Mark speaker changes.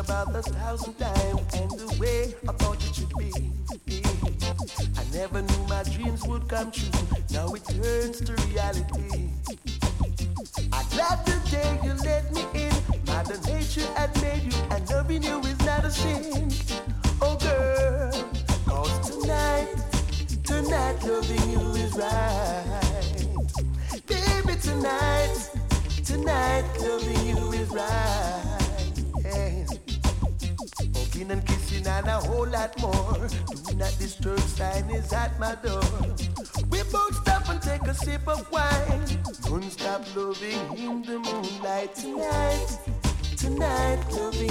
Speaker 1: about 1,000 times, and the way I thought it should be. I never knew my dreams would come true. Now it turns to reality. I'm glad the day you let me in. Mother Nature had made you, and loving you is not a sin. Oh girl, 'cause tonight loving you is right. Baby, tonight loving you is right. Yeah. Hugging and kissing and a whole lot more. Do not disturb sign is at my door. We both stop and take a sip of wine. Don't stop loving in the moonlight tonight. Tonight loving